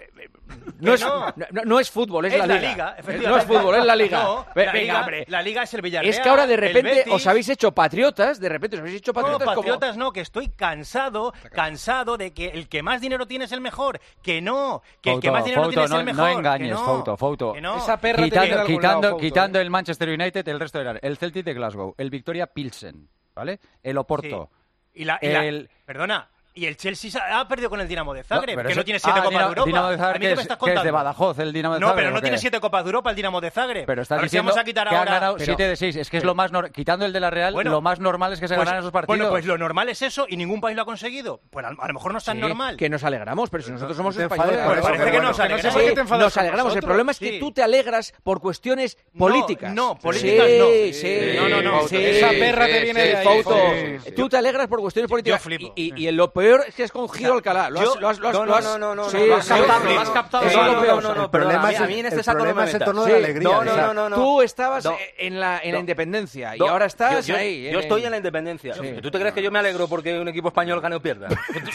No es fútbol, es la Liga. Efectivamente. No es fútbol, es la Liga. No, Venga, hombre. La Liga es el Villarreal. Es que ahora de repente os habéis hecho patriotas, patriotas no, que estoy cansado de que el que más dinero tiene es el mejor. Que no, que el que más dinero tiene es el mejor. No engañes, Fouto. Esa perra quitando el Manchester United, el resto eran el Celtic de Glasgow, el Victoria Pilsen, ¿vale? El Oporto. Sí. Perdona. Y el Chelsea ha perdido con el Dinamo de Zagreb, que no tiene 7 Copas de Europa. Dinamo de Zagreb, ¿qué me estás contando? Que es de Badajoz, el Dinamo de Zagreb. No, pero no tiene 7 Copas de Europa el Dinamo de Zagreb. Pero estás diciendo vamos a quitar que ahora... han ganado 7 de 6. Es que es lo más... Quitando el de la Real, lo más normal es que se ganen esos partidos. Bueno, pues lo normal es eso y ningún país lo ha conseguido. Pues a lo mejor no es tan normal. Que nos alegramos, pero si nosotros somos españoles... Parece que nos alegramos. Nos alegramos. El problema es que tú te alegras por cuestiones políticas. No, políticas no. Sí. No. Esa perra te viene de ahí. Tú te alegras por cuestiones políticas. Yo flipo. Y lo peor es que has cogido Alcalá. Lo has captado. El problema es el tono de la alegría. No. Tú estabas en la independencia y ahora estás ahí. Yo estoy en la independencia. ¿Tú te crees que yo me alegro porque un equipo español gane o pierda?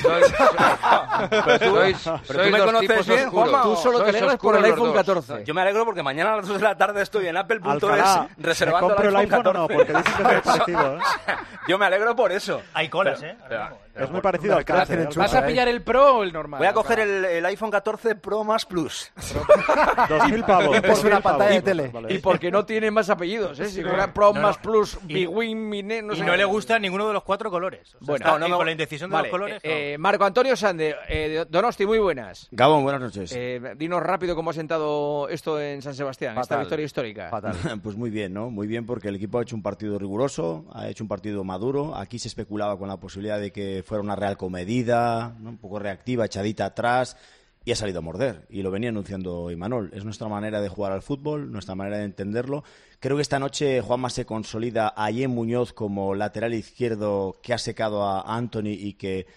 Pero tú me conoces bien, Juanma. Tú solo te alegras por el iPhone 14. Yo me alegro porque mañana a las 2 de la tarde estoy en Apple.es reservando el iPhone 14. No, porque dicen que es muy parecido. Yo me alegro por eso. Hay colas, Es muy parecido al cáncer. ¿Vas a pillar el Pro o el normal? Voy a coger el iPhone 14 Pro más Plus. 2.000 pavos. Por una pantalla de tele. Y porque no tiene más apellidos, ¿eh? Si fuera Pro más Plus, Big Win, Mine, no sé. Y no le gusta ninguno de los 4 colores. Bueno, con la indecisión de los colores. Marco Antonio Sande, Donosti, muy buenas. Gabón, buenas noches. Dinos rápido cómo ha sentado esto en San Sebastián, esta victoria histórica. Pues muy bien, ¿no? Muy bien porque el equipo ha hecho un partido riguroso, ha hecho un partido maduro. Aquí se especulaba con la posibilidad de que fuera una Real comedida, ¿no? Un poco reactiva, echadita atrás, y ha salido a morder. Y lo venía anunciando Imanol. Es nuestra manera de jugar al fútbol, nuestra manera de entenderlo. Creo que esta noche Juanma se consolida a Ayem Muñoz como lateral izquierdo que ha secado a Anthony y que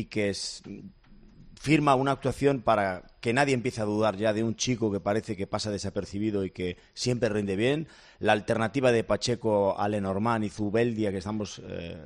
firma una actuación para que nadie empiece a dudar ya de un chico que parece que pasa desapercibido y que siempre rinde bien. La alternativa de Pacheco a Lenormand y Zubeldia, que estamos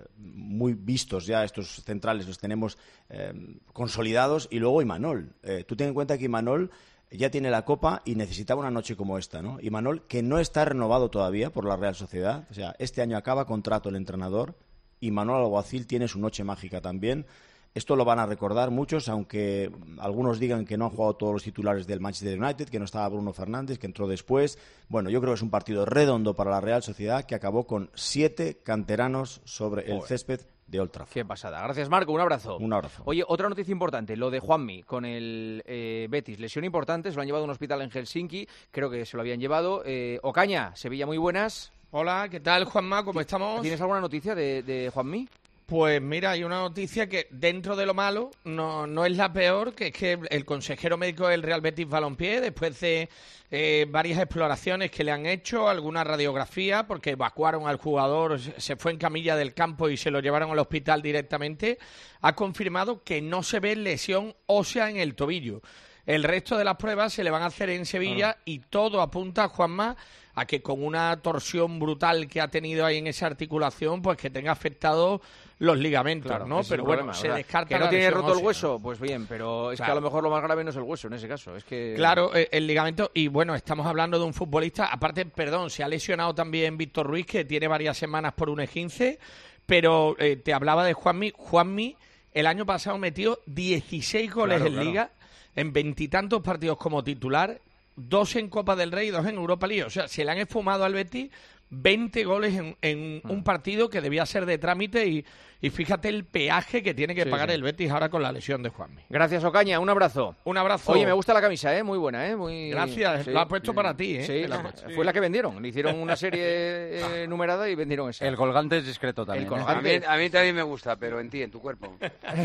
muy vistos ya, estos centrales los tenemos consolidados. Y luego Imanol. Tú ten en cuenta que Imanol ya tiene la Copa y necesitaba una noche como esta, ¿no? Imanol, que no está renovado todavía por la Real Sociedad. O sea, este año acaba contrato el entrenador. Imanol Alguacil tiene su noche mágica también. Esto lo van a recordar muchos, aunque algunos digan que no han jugado todos los titulares del Manchester United, que no estaba Bruno Fernández, que entró después. Bueno, yo creo que es un partido redondo para la Real Sociedad, que acabó con 7 canteranos sobre el césped de Old Trafford. Qué pasada. Gracias, Marco. Un abrazo. Un abrazo. Oye, otra noticia importante, lo de Juanmi con el Betis. Lesión importante, se lo han llevado a un hospital en Helsinki, creo que se lo habían llevado. Ocaña, Sevilla, muy buenas. Hola, ¿qué tal, Juanma? ¿Cómo estamos? ¿Tienes alguna noticia de Juanmi? Pues mira, hay una noticia que dentro de lo malo no es la peor, que es que el consejero médico del Real Betis Balompié, después de varias exploraciones que le han hecho, alguna radiografía, porque evacuaron al jugador, se fue en camilla del campo y se lo llevaron al hospital directamente, ha confirmado que no se ve lesión ósea en el tobillo. El resto de las pruebas se le van a hacer en Sevilla y todo apunta, Juanma, a que con una torsión brutal que ha tenido ahí en esa articulación, pues que tenga afectado los ligamentos, claro, ¿no? Pero bueno, se descarta que no la tiene roto ósea. el hueso, pues bien, pero es que a lo mejor lo más grave no es el hueso en ese caso, es que... Claro, el ligamento, y bueno, estamos hablando de un futbolista, aparte, perdón, se ha lesionado también Víctor Ruiz, que tiene varias semanas por un esguince, pero te hablaba de Juanmi. Juanmi el año pasado metió 16 goles en Liga, en 20 y tantos partidos como titular, 2 en Copa del Rey y 2 en Europa League. O sea, se le han esfumado al Betis 20 goles en un partido que debía ser de trámite y fíjate el peaje que tiene que pagar el Betis ahora con la lesión de Juanmi. Gracias, Ocaña. Un abrazo. Un abrazo. Oye, me gusta la camisa, muy buena, muy... Gracias, lo ha puesto para ti, Sí, fue la que vendieron. Le hicieron una serie numerada y vendieron esa. El colgante es discreto también. El colgante. A mí también me gusta, pero en ti, en tu cuerpo.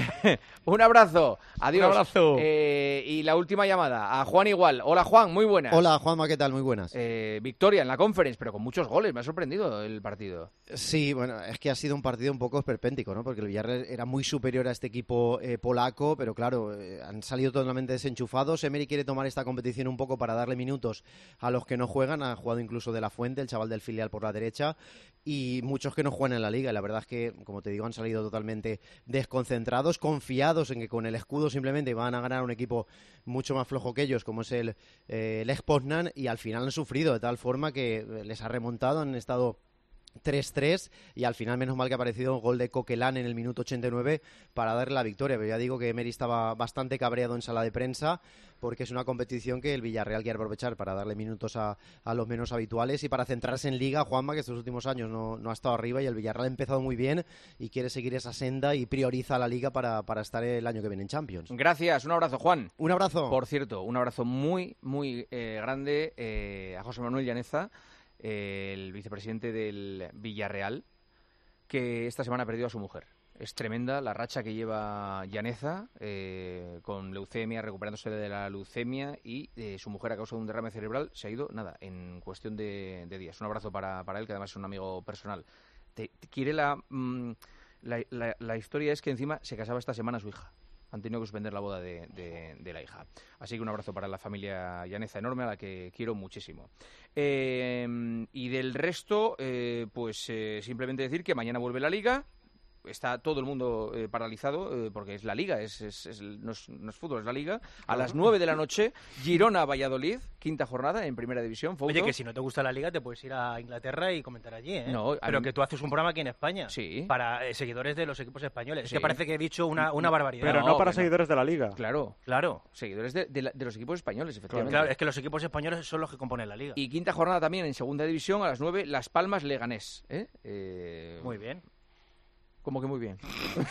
Un abrazo. Adiós. Un abrazo. Y la última llamada, a Juan Igual. Hola, Juan, muy buenas. Hola, Juanma, ¿qué tal? Muy buenas. Victoria en la Conference, pero con muchos goles. Me ha sorprendido el partido. Sí, bueno, es que ha sido un partido un poco esperpéntico, ¿no? Porque el Villarreal era muy superior a este equipo polaco, pero claro, han salido totalmente desenchufados. Emery quiere tomar esta competición un poco para darle minutos a los que no juegan. Ha jugado incluso De La Fuente, el chaval del filial por la derecha, y muchos que no juegan en la Liga. Y la verdad es que, como te digo, han salido totalmente desconcentrados, confiados en que con el escudo simplemente van a ganar un equipo mucho más flojo que ellos, como es el Lech Poznan, y al final han sufrido de tal forma que les ha remontado, han estado 3-3 y al final menos mal que ha aparecido el gol de Coquelin en el minuto 89 para darle la victoria, pero ya digo que Emery estaba bastante cabreado en sala de prensa porque es una competición que el Villarreal quiere aprovechar para darle minutos a los menos habituales y para centrarse en Liga. Juanma, que estos últimos años no ha estado arriba y el Villarreal ha empezado muy bien y quiere seguir esa senda y prioriza la Liga para estar el año que viene en Champions. Gracias, un abrazo, Juan. Un abrazo. Por cierto, un abrazo muy, muy grande a José Manuel Llaneza, el vicepresidente del Villarreal, que esta semana ha perdido a su mujer. Es tremenda la racha que lleva Llaneza, con leucemia, recuperándose de la leucemia, y su mujer, a causa de un derrame cerebral, se ha ido, en cuestión de días. Un abrazo para él, que además es un amigo personal. Quiere la historia es que encima se casaba esta semana su hija. Han tenido que suspender la boda de la hija. Así que un abrazo para la familia Llaneza enorme, a la que quiero muchísimo. Y del resto, simplemente decir que mañana vuelve la Liga. Está todo el mundo paralizado porque es la Liga, no es fútbol, es la Liga. A las 9 de la noche, Girona-Valladolid, quinta jornada en Primera División. Fouto. Oye, que si no te gusta la Liga te puedes ir a Inglaterra y comentar allí, ¿eh? No, pero que tú haces un programa aquí en España, sí, para seguidores de los equipos españoles. Sí. Es que parece que he dicho una barbaridad. Pero no para seguidores de la Liga. Claro. Seguidores de los equipos españoles, efectivamente. Claro, es que los equipos españoles son los que componen la Liga. Y quinta jornada también en Segunda División, a las 9, Las Palmas-Leganés. Muy bien. Como que muy bien.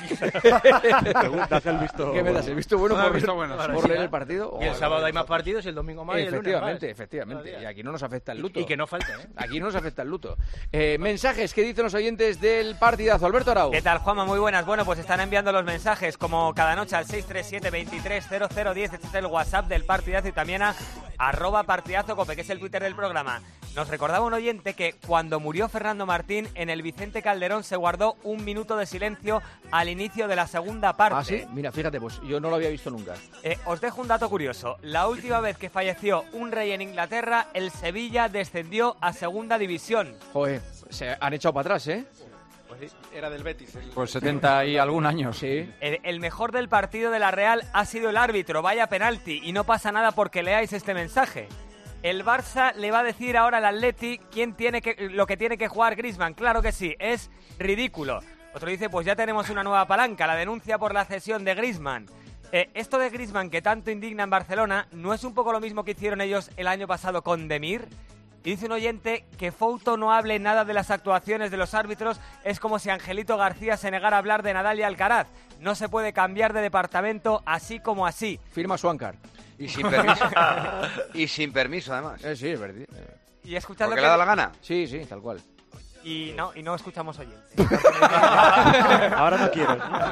Das el visto. ¿Qué me das? ¿El visto bueno por leer el partido? Y el sábado hay más partidos y el domingo más y el lunes más. Efectivamente. Y aquí no nos afecta el luto. Y que no falte, ¿eh? Aquí no nos afecta el luto. Mensajes que dicen los oyentes del partidazo. Alberto Arau. ¿Qué tal, Juanma? Muy buenas. Bueno, pues están enviando los mensajes como cada noche al 637-230010. Este es el WhatsApp del partidazo, y también a @partidazocope, que es el Twitter del programa. Nos recordaba un oyente que cuando murió Fernando Martín, en el Vicente Calderón se guardó un minuto de silencio al inicio de la segunda parte. Ah, sí, mira, fíjate, pues yo no lo había visto nunca. Os dejo un dato curioso. La última vez que falleció un rey en Inglaterra, el Sevilla descendió a segunda división. Joder, se han echado para atrás, ¿eh? Pues sí, era del Betis. Pues 70 y algún año, sí. El mejor del partido de la Real ha sido el árbitro, vaya penalti, y no pasa nada porque leáis este mensaje. El Barça le va a decir ahora al Atleti lo que tiene que jugar Griezmann. Claro que sí, es ridículo. Otro dice, pues ya tenemos una nueva palanca, la denuncia por la cesión de Griezmann. Esto de Griezmann que tanto indigna en Barcelona, ¿no es un poco lo mismo que hicieron ellos el año pasado con Demir? Y dice un oyente que Fouto no hable nada de las actuaciones de los árbitros, es como si Angelito García se negara a hablar de Nadal y Alcaraz. No se puede cambiar de departamento así como así. Firma Swankar. Y sin permiso. Y sin permiso, además. Sí, es verdad. Y escuchando ¿porque le da la gana? Sí, tal cual. Y no escuchamos oyentes. Ahora no quiero.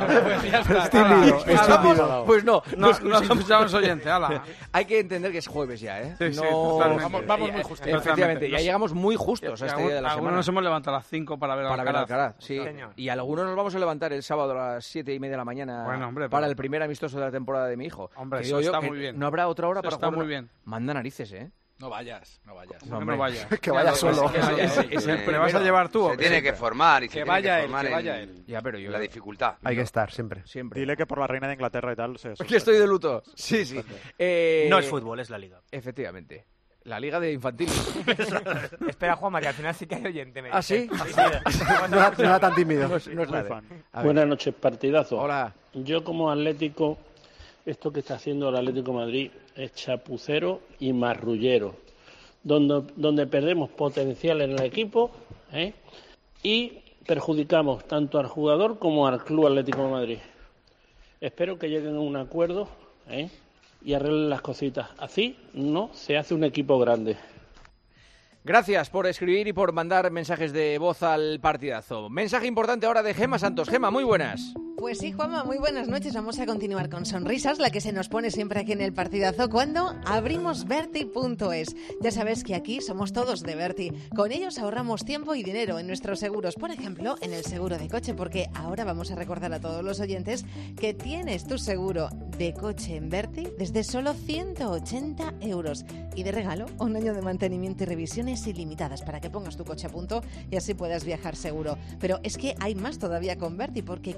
Pues no escuchamos oyentes. Hay que entender que es jueves ya, ¿eh? Sí, vamos muy justos. Efectivamente, ya llegamos muy justos a este día de la semana. Algunos nos hemos levantado a las 5 para ver Alcaraz. Sí. Y algunos nos vamos a levantar el sábado a las 7:30 de la mañana para el primer amistoso de la temporada de mi hijo. Hombre, eso está muy bien. No habrá otra hora para jugar. Está muy bien. Manda narices, ¿eh? No vayas. No vayas. Que vaya solo. ¿Le vas a llevar tú? Se tiene que formar y que vaya él. Ya, pero yo la dificultad. Hay que estar siempre. Dile que por la reina de Inglaterra y tal. Que estoy de luto. Sí. No es fútbol, es la Liga. Efectivamente. La Liga de Infantiles. Espera, Juanma, que al final sí que hay oyente. ¿Ah, sí? No era tan tímido. No es nada. Buenas noches, partidazo. Hola. Yo como Atlético, esto que está haciendo el Atlético de Madrid es chapucero y marrullero, donde perdemos potencial en el equipo y perjudicamos tanto al jugador como al Club Atlético de Madrid. Espero que lleguen a un acuerdo y arreglen las cositas. Así no se hace un equipo grande. Gracias por escribir y por mandar mensajes de voz al partidazo. Mensaje importante ahora de Gemma Santos. Gemma, muy buenas. Pues sí, Juanma, muy buenas noches. Vamos a continuar con sonrisas, la que se nos pone siempre aquí en el partidazo cuando abrimos Berti.es. Ya sabes que aquí somos todos de Berti. Con ellos ahorramos tiempo y dinero en nuestros seguros. Por ejemplo, en el seguro de coche, porque ahora vamos a recordar a todos los oyentes que tienes tu seguro de coche en Berti desde solo 180 euros. Y de regalo, un año de mantenimiento y revisiones ilimitadas para que pongas tu coche a punto y así puedas viajar seguro. Pero es que hay más todavía con Berti, porque con ellos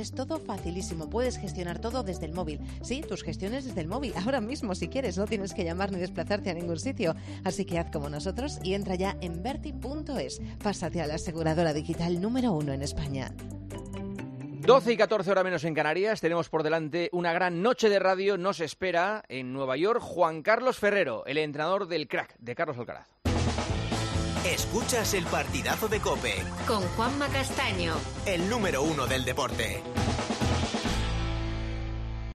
es todo facilísimo. Puedes gestionar todo desde el móvil. Sí, tus gestiones desde el móvil. Ahora mismo, si quieres, no tienes que llamar ni desplazarte a ningún sitio. Así que haz como nosotros y entra ya en Verti.es. Pásate a la aseguradora digital número 1 en España. 12 y 14 horas menos en Canarias. Tenemos por delante una gran noche de radio. Nos espera en Nueva York Juan Carlos Ferrero, el entrenador del crack de Carlos Alcaraz. Escuchas el partidazo de COPE con Juanma Castaño, el número 1 del deporte.